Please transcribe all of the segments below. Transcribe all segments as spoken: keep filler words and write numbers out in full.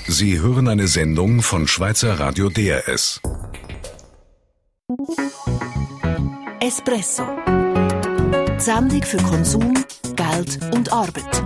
Sie hören eine Sendung von Schweizer Radio D R S. Espresso. Die Sendung für Konsum, Geld und Arbeit.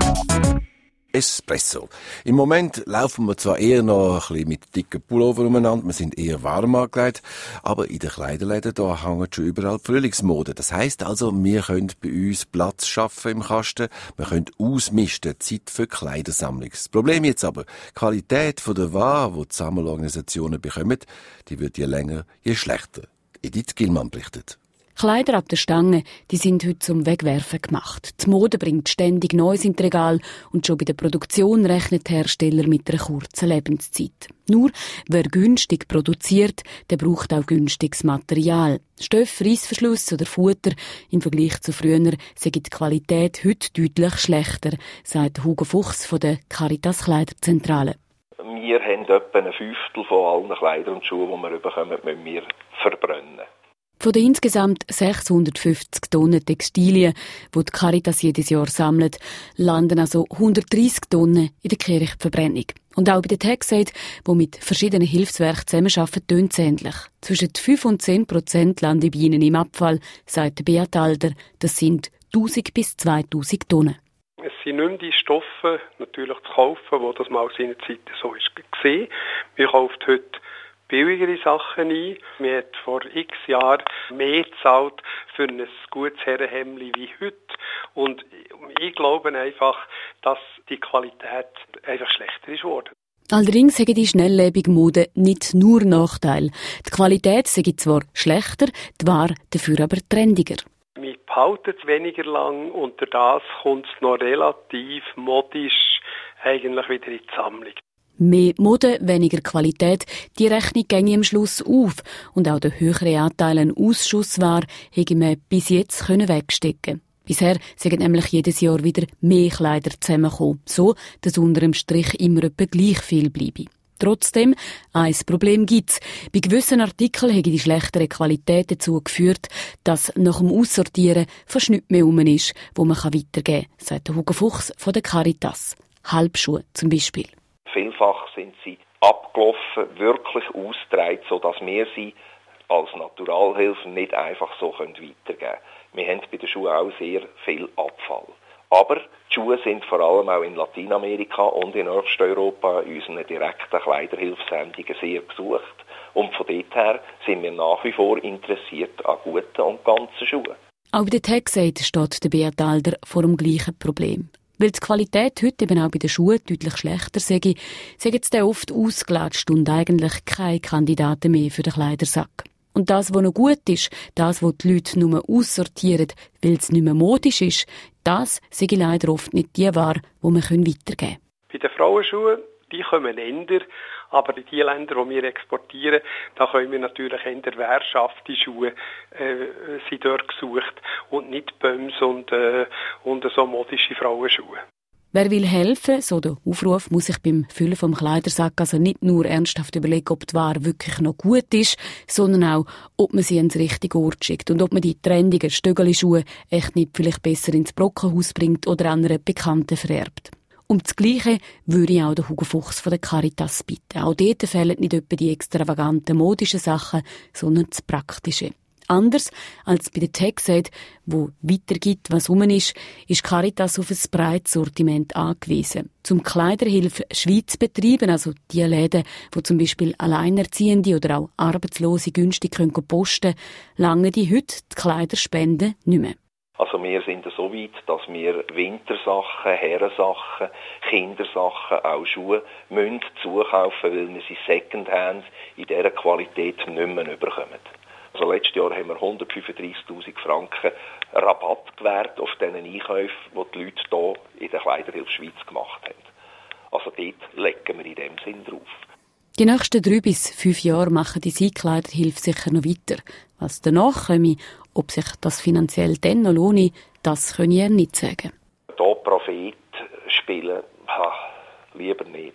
Espresso. Im Moment laufen wir zwar eher noch ein bisschen mit dicken Pullover umeinander, wir sind eher warm angelegt, aber in den Kleiderläden da hängt schon überall Frühlingsmode. Das heisst also, wir können bei uns Platz schaffen im Kasten, wir können ausmisten, Zeit für Kleidersammlung. Das Problem jetzt aber, die Qualität der Ware, die die Sammelorganisationen bekommen, die wird je länger, je schlechter. Edith Gillmann berichtet. Kleider ab der Stange, die sind heute zum Wegwerfen gemacht. Die Mode bringt ständig Neues in die Regal und schon bei der Produktion rechnet der Hersteller mit einer kurzen Lebenszeit. Nur, wer günstig produziert, der braucht auch günstiges Material. Stoff, Reissverschluss oder Futter im Vergleich zu früher sei die Qualität heute deutlich schlechter, sagt Hugo Fuchs von der Caritas Kleiderzentrale. Wir haben etwa ein Fünftel von allen Kleidern und Schuhen, die wir bekommen, müssen wir verbrennen. Von den insgesamt sechshundertfünfzig Tonnen Textilien, die die Caritas jedes Jahr sammelt, landen also hundertdreissig Tonnen in der Kirchverbrennung. Und auch bei der TechSaid, die mit verschiedenen Hilfswerken zusammenarbeiten, tönt es ähnlich. Zwischen fünf und zehn Prozent landen bei ihnen im Abfall, sagt Beat Alder. Das sind tausend bis zweitausend Tonnen. Es sind nicht mehr die Stoffe natürlich zu kaufen, wo das mal seinerzeit so ist gesehen. Wir kaufen heute billigere Sachen ein. Man hat vor x Jahren mehr gezahlt für ein gutes Herrenhemdli wie heute. Und ich glaube einfach, dass die Qualität einfach schlechter ist geworden. Allerdings haben die schnelllebige Mode nicht nur Nachteile. Die Qualität sei zwar schlechter, die Ware dafür aber trendiger. Man behaltet es weniger lang und durch das kommt es noch relativ modisch eigentlich wieder in die Sammlung. Mehr Mode, weniger Qualität, die Rechnung ginge am Schluss auf. Und auch der höhere Anteil an Ausschussware hätte man bis jetzt wegstecken. Bisher sind nämlich jedes Jahr wieder mehr Kleider zusammengekommen, so dass unter dem Strich immer etwa gleich viel bleibe. Trotzdem, ein Problem gibt's. Bei gewissen Artikeln hätte die schlechtere Qualität dazu geführt, dass nach dem Aussortieren fast nichts mehr rum ist, wo man weitergeben kann, sagt Hugo Fuchs von der Caritas. Halbschuhe zum Beispiel. Vielfach sind sie abgelaufen, wirklich ausgetragen, sodass wir sie als Naturalhilfe nicht einfach so weitergeben können. Wir haben bei den Schuhen auch sehr viel Abfall. Aber die Schuhe sind vor allem auch in Lateinamerika und in Osteuropa in unseren direkten Kleiderhilfssendungen sehr gesucht. Und von dort her sind wir nach wie vor interessiert an guten und ganzen Schuhen. Auch bei der TechSaid steht der Beat Alder vor dem gleichen Problem. Weil die Qualität heute eben auch bei den Schuhen deutlich schlechter sei, sagen sie dann oft ausgelatscht und eigentlich keine Kandidaten mehr für den Kleidersack. Und das, was noch gut ist, das, was die Leute nur aussortieren, weil es nicht mehr modisch ist, das sei leider oft nicht die Ware, die wir weitergeben können. Bei den Frauenschuhen, die kommen Länder, aber in die Länder, die wir exportieren, da können wir natürlich eher wehrschafte Schuhe äh, sind dort gesucht und nicht Böms und, äh, und so modische Frauenschuhe. Wer will helfen, so der Aufruf, muss sich beim Füllen vom Kleidersack also nicht nur ernsthaft überlegen, ob die Ware wirklich noch gut ist, sondern auch, ob man sie ans richtige Ort schickt und ob man die trendigen Stöckelschuhe echt nicht vielleicht besser ins Brockenhaus bringt oder an einer Bekannten vererbt. Um das Gleiche würde ich auch den Hugo Fuchs von der Caritas bitten. Auch dort fehlen nicht etwa die extravaganten modischen Sachen, sondern das Praktische. Anders als bei der TechSaid, wo weitergibt, was rum ist, ist Caritas auf ein breites Sortiment angewiesen. Zum Kleiderhilfe Schweiz betreiben, also die Läden, wo zum Beispiel Alleinerziehende oder auch Arbeitslose günstig können posten, lange die heute die Kleiderspenden nicht mehr. Also wir sind so weit, dass wir Wintersachen, Herrensachen, Kindersachen, auch Schuhe müssen zukaufen, weil wir sie Secondhand in dieser Qualität nicht mehr bekommen. Also letztes Jahr haben wir hundertfünfunddreissigtausend Franken Rabatt gewährt auf diesen Einkäufen, die die Leute hier in der Kleiderhilfe Schweiz gemacht haben. Also dort legen wir in dem Sinn drauf. Die nächsten drei bis fünf Jahre machen die Kleiderhilfe sicher noch weiter. Was danach komme, ob sich das finanziell dann noch lohne, das kann ich nicht sagen. Hier Prophet spielen, ha, lieber nicht.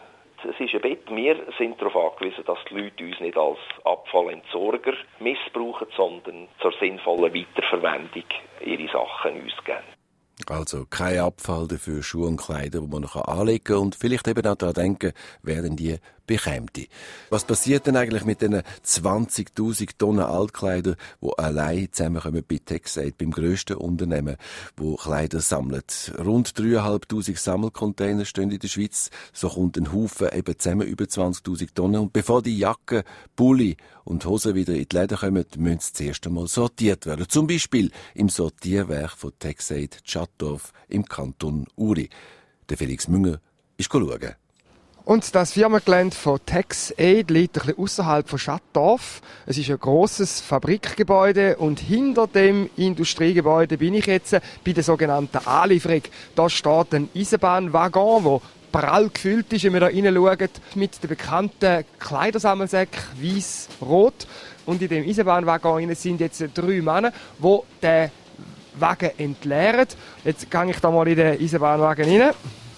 Es ist ein Bett. Wir sind darauf angewiesen, dass die Leute uns nicht als Abfallentsorger missbrauchen, sondern zur sinnvollen Weiterverwendung ihre Sachen uns geben. Also kein Abfall für Schuhe und Kleider, die man noch anlegen kann und vielleicht eben auch daran denken, wer denn die bekäme. Was passiert denn eigentlich mit diesen zwanzigtausend Tonnen Altkleider, die allein zusammenkommen bei TechSaid, beim grössten Unternehmen, wo Kleider sammelt? Rund dreitausendfünfhundert Sammelcontainer stehen in der Schweiz. So kommt ein Haufen eben zusammen, über zwanzigtausend Tonnen. Und bevor die Jacken, Pulli und Hosen wieder in die Läden kommen, müssen sie zuerst einmal sortiert werden. Zum Beispiel im Sortierwerk von TechSaid Schattdorf im Kanton Uri. Der Felix Münger ist schauen. Und das Firmengelände von TechSaid liegt ein bisschen ausserhalb von Schattdorf. Es ist ein grosses Fabrikgebäude und hinter dem Industriegebäude bin ich jetzt bei der sogenannten Anlieferung. Da steht ein Eisenbahnwaggon, der prall gefüllt ist, wenn wir da reinschauen, mit den bekannten Kleidersammelsäcken weiß-rot. Und in dem Eisenbahnwaggon sind jetzt drei Männer, die den Wagen entleeren. Jetzt gehe ich da mal in den Eisenbahnwagen rein.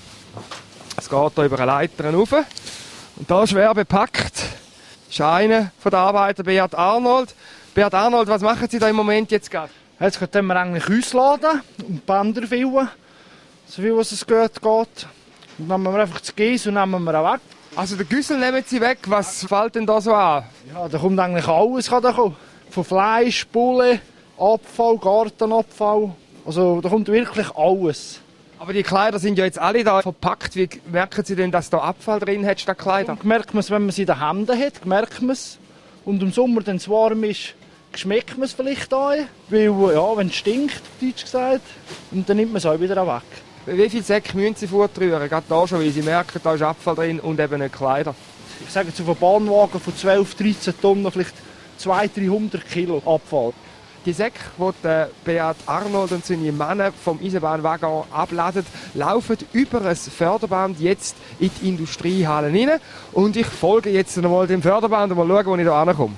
Es geht hier über eine Leiter rauf. Und da schwer bepackt ist einer der Arbeiter, Beat Arnold. Beat Arnold, was machen Sie da im Moment jetzt gerade? Jetzt können wir eigentlich ausladen und Bänder füllen, so viel es geht. geht. Und dann nehmen wir einfach das Gieß und nehmen wir auch weg. Also den Güssel nehmen Sie weg, was fällt denn da so an? Ja, da kommt eigentlich alles. Kann da kommen. Von Fleisch, Bulle, Abfall, Gartenabfall. Also da kommt wirklich alles. Aber die Kleider sind ja jetzt alle da verpackt. Wie merken Sie denn, dass da Abfall drin hat statt Kleider? Und merkt man es, wenn man sie in den Händen hat, merkt man es. Und im Sommer, wenn es warm ist, schmeckt man es vielleicht auch. Weil, ja, wenn es stinkt, deutsch gesagt. Und dann nimmt man es auch wieder weg. Wie viele Säcke müssen Sie fortrühren? Gerade da schon, weil Sie merken, da ist Abfall drin und eben nicht Kleider. Ich sage jetzt auf einem Bahnwagen von zwölf, dreizehn Tonnen vielleicht zweihundert, dreihundert Kilo Abfall. Die Säcke, die Beat Arnold und seine Männer vom Eisenbahnwaggon abladen, laufen über ein Förderband jetzt in die Industriehalle rein. Und ich folge jetzt einmal dem Förderband und mal schauen, wo ich da ankomme.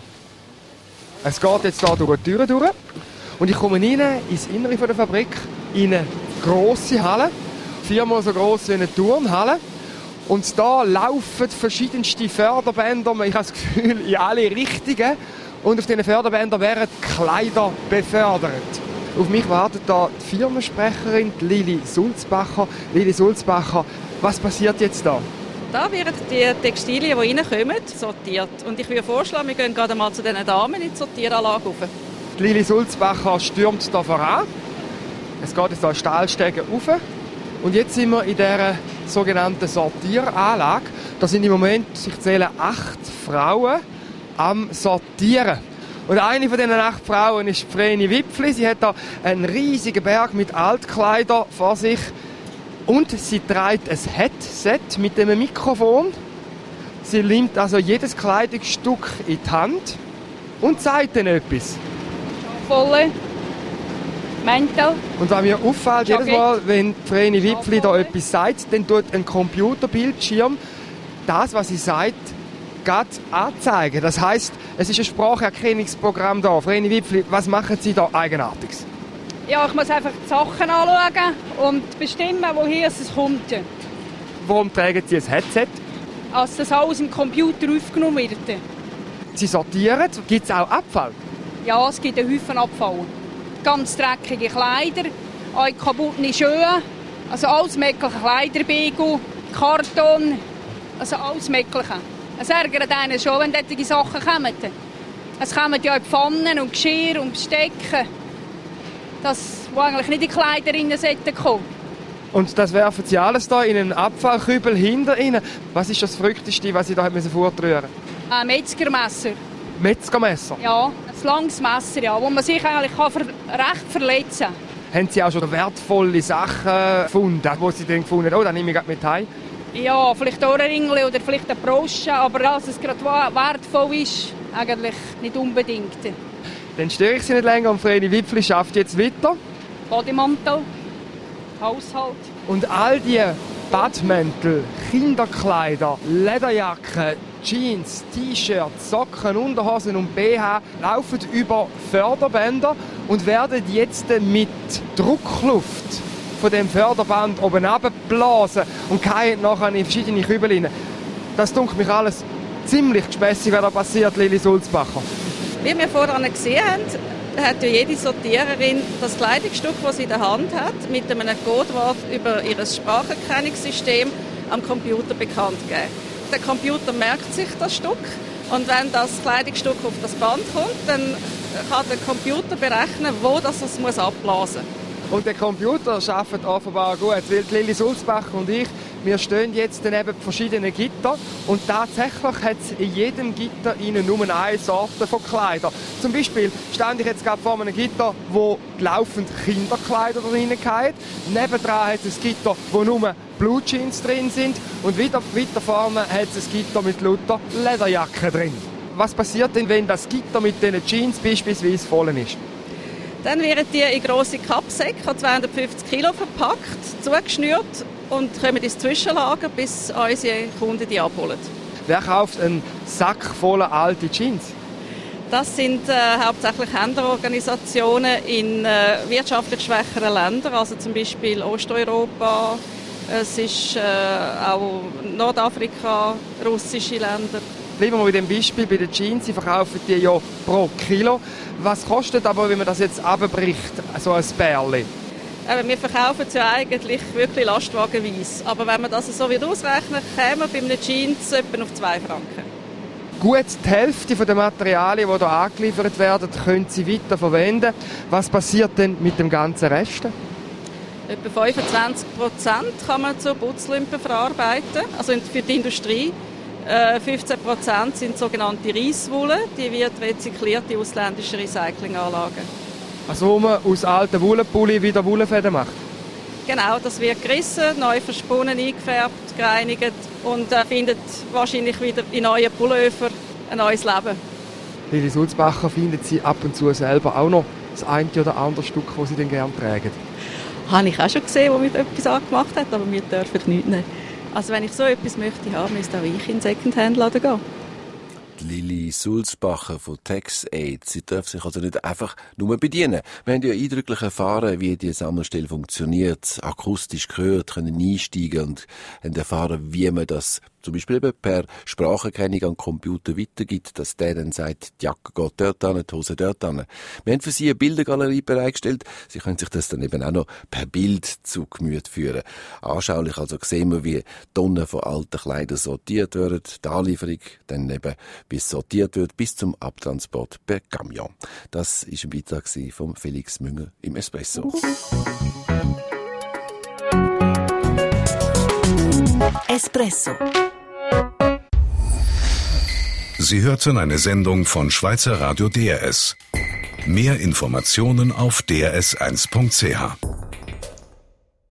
Es geht jetzt hier durch die Türen durch. Und ich komme rein ins Innere der Fabrik, in eine grosse Halle, viermal so gross wie eine Turnhalle. Und da laufen verschiedenste Förderbänder, ich habe das Gefühl, in alle Richtungen. Und auf diesen Förderbändern werden Kleider befördert. Auf mich wartet da die Firmensprecherin die Lili Sulzbacher. Lili Sulzbacher, was passiert jetzt da? Da werden die Textilien, die reinkommen, sortiert. Und ich würde vorschlagen, wir gehen gerade mal zu diesen Damen in die Sortieranlage rauf. Die Lili Sulzbacher stürmt da voran. Es geht jetzt hier Stahlstege rauf. Und jetzt sind wir in dieser sogenannten Sortieranlage. Da sind im Moment, ich zähle, acht Frauen am Sortieren. Und eine von diesen acht Frauen ist Vreni Wipfli. Sie hat da einen riesigen Berg mit Altkleidern vor sich. Und sie trägt ein Headset mit einem Mikrofon. Sie nimmt also jedes Kleidungsstück in die Hand und sagt dann etwas. Volle Mäntel. Und was mir auffällt, jedes Mal, wenn Vreni Wipfli da etwas sagt, dann tut ein Computerbildschirm das, was sie sagt, gerade anzeigen. Das heisst, es ist ein Spracherkennungsprogramm da. Vreni Wipfli, was machen Sie da Eigenartiges? Ja, ich muss einfach die Sachen anschauen und bestimmen, woher es kommt. Warum tragen Sie ein Headset? Als das alles im Computer aufgenommen wird. Sie sortieren. Gibt es auch Abfall? Ja, es gibt einen Haufen Abfall. Ganz dreckige Kleider, auch kaputte Schuhe, also alles mögliche, Kleiderbügel, Karton, also alles mögliche. Es ärgert einen schon, wenn solche Sachen kommen. Es kommen ja auch Pfannen und Geschirr und Bestecken, das, wo eigentlich nicht in die Kleider rein sollten kommen. Und das werfen Sie alles da in einen Abfallkübel hinter Ihnen. Was ist das Verrückteste, was Sie da vortrühren mussten? Ein Metzgermesser. Metzgermesser? Ja, ein langes Messer, ja, wo man sich eigentlich kann ver- recht verletzen kann. Haben Sie auch schon wertvolle Sachen gefunden, die Sie dann gefunden haben? Oh, dann nehme ich mit heim. Ja, vielleicht Ohrringe oder vielleicht eine Brosche, aber dass es gerade wertvoll ist, eigentlich nicht unbedingt. Dann störe ich Sie nicht länger und Vreni Wipfli schafft jetzt weiter. Bodymantel, Haushalt. Und all die Badmäntel, Kinderkleider, Lederjacken, Jeans, T-Shirts, Socken, Unterhosen und B H laufen über Förderbänder und werden jetzt mit Druckluft von dem Förderband oben runtergeblasen und fallen nachher in verschiedene Kübel rein. Das dunkelt mich alles ziemlich gespässig, was da passiert, Lili Sulzbacher. Wie wir vorhin gesehen haben, hat ja jede Sortiererin das Kleidungsstück, das sie in der Hand hat, mit einem Codewort über ihr Spracherkennungssystem am Computer bekannt gegeben. Der Computer merkt sich das Stück und wenn das Kleidungsstück auf das Band kommt, dann kann der Computer berechnen, wo das es muss abblasen muss. Und der Computer arbeitet offenbar gut, weil Lili Sulzbacher und ich, wir stehen jetzt neben verschiedenen Gitter und tatsächlich hat es in jedem Gitter innen nur eine Sorte von Kleidern. Zum Beispiel stand ich jetzt gerade vor einem Gitter, wo laufend Kinderkleider drin haben. Nebendran hat es ein Gitter, wo nur Blue Jeans drin sind und wieder weiter vorne hat es ein Gitter mit lauter Lederjacken drin. Was passiert denn, wenn das Gitter mit diesen Jeans beispielsweise voll ist? Dann werden die in grosse Kappsäcke, zweihundertfünfzig Kilo verpackt, zugeschnürt und kommen ins Zwischenlager, bis unsere Kunden die abholen. Wer kauft einen Sack voller alte Jeans? Das sind äh, hauptsächlich Händlerorganisationen in äh, wirtschaftlich schwächeren Ländern, also zum Beispiel Osteuropa, es ist äh, auch Nordafrika, russische Länder. Bleiben wir bei dem Beispiel bei den Jeans, sie verkaufen die ja pro Kilo. Was kostet aber, wenn man das jetzt abbricht, so ein Bärli? Aber wir verkaufen es ja eigentlich wirklich lastwagenweise. Aber wenn man das so wird ausrechnen, käme man bei einem Jeans etwa auf zwei Franken. Gut, die Hälfte der Materialien, die hier angeliefert werden, können Sie weiter verwenden. Was passiert denn mit dem ganzen Rest? Etwa fünfundzwanzig Prozent kann man zu Putzlümpen verarbeiten, also für die Industrie. fünfzehn Prozent sind sogenannte Reisswolle, die wird rezykliert in ausländische Recyclinganlagen. Also wo man aus alten Wollenpulli wieder Wollenfäden macht? Genau, das wird gerissen, neu versponnen, eingefärbt, gereinigt und äh, findet wahrscheinlich wieder in neuen Pullover ein neues Leben. Lili Sulzbacher, findet Sie ab und zu selber auch noch das eine oder andere Stück, das Sie denn gerne tragen? Habe ich auch schon gesehen, wo mir etwas angemacht hat, aber wir dürfen nichts nehmen. Also wenn ich so etwas möchte haben, müsste auch ich in den Secondhand-Laden gehen. Lili Sulzbacher von TaxAid. Sie darf sich also nicht einfach nur bedienen. Wir haben ja eindrücklich erfahren, wie die Sammelstelle funktioniert, akustisch gehört, können einsteigen und haben erfahren, wie man das zum Beispiel eben per Spracherkennung an den Computer weitergibt, dass der dann sagt, die Jacke geht dort hin, die Hose dort hin. Wir haben für Sie eine Bildergalerie bereitgestellt. Sie können sich das dann eben auch noch per Bild zu Gemüte führen. Anschaulich also sehen wir, wie Tonnen von alten Kleidern sortiert werden, die Anlieferung dann eben bis sortiert wird, bis zum Abtransport per Camion. Das war ein Beitrag von Felix Münger im Espresso. Espresso. Sie hörten eine Sendung von Schweizer Radio D R S. Mehr Informationen auf d r s eins punkt c h.